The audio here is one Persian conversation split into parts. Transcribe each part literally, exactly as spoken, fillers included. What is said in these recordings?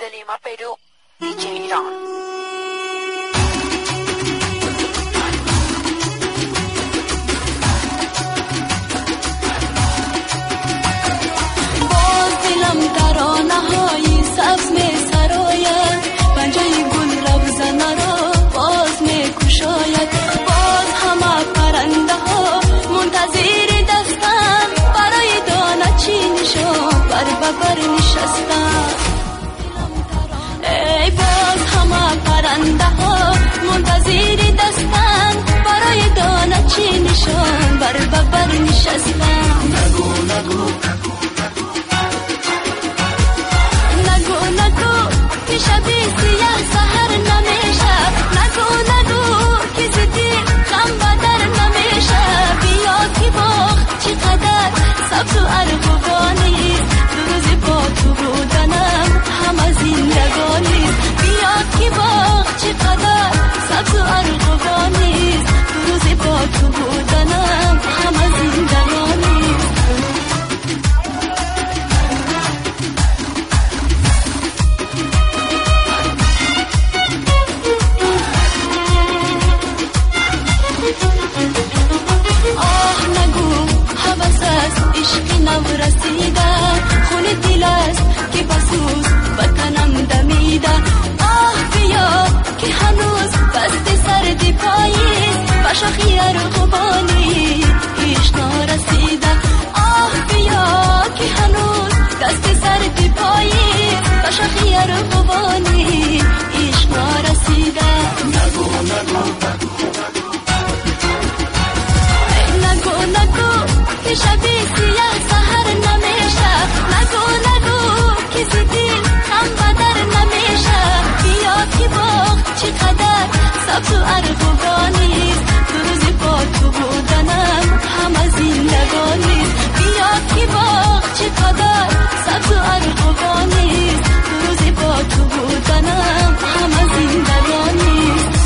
de Lima, Perú, D J Iran. ترانه های سبز می سراید پنجه گل روزنه را باز می کشاید باز همه پرنده ها منتظر دستن برای دانه چینشان بر ببر نشستن ای باز همه پرنده ها منتظر دستن برای دانه چینشان بر ببر نشستن نگو نگو که شبی سیاه سهر نمیشه نگو نگو که زدی غم بدر نمیشه بیا که باغ چقدر سبز و ارغوانی دو روز با تو بودنم همه زندگانی بیا که باغ چقدر سبز و ارغوانی دو روز با تو بودنم همه زندگانی نو رسیده خون دل است که بسوز بکنم دمیده آه بیا که هنوز بست سرد پاییست و شاخی ارغوانی ایش نرسیده آه بیا که هنوز دست سرد پاییست و شاخی ارغوانی ایش نرسیده نگو نگو نگو نگو که شبی سیاه سهر نمیشه نگو نگو که زدی هم بدر نمیشه بیا که باغ چقدر سبز و ارغوانیست دو روز با تو بودنم همه زندگانیست بیا که باغ چقدر سبز و ارغوانیست دو روز با تو بودنم همه زندگانیست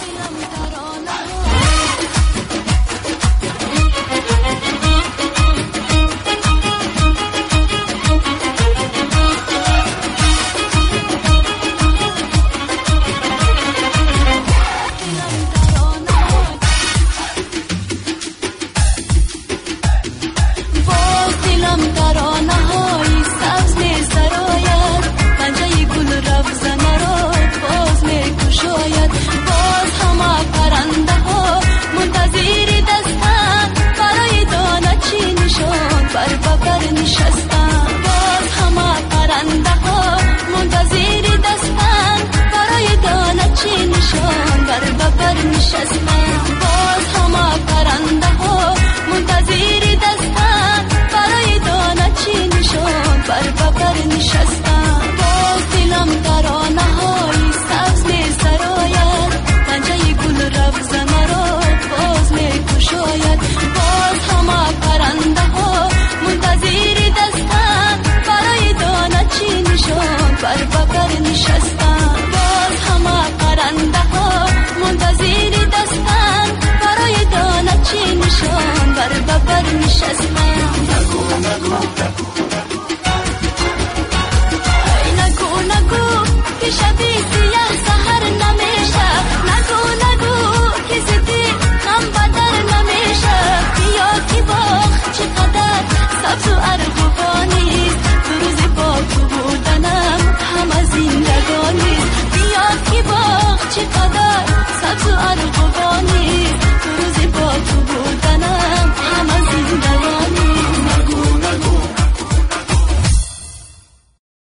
نشستن باز همه پرنده ها منتظر دستن برای دانه چینشان بر ببر نشستن باز دلم ترانه های سبز می سراید پنجه گل روزنه را باز می کشاید باز همه پرنده ها منتظر دستن برای دانه چینشان بر ببر نشستن باز همه پرنده ها منتظر دستن برای دانه چینشان بر ببر نشستن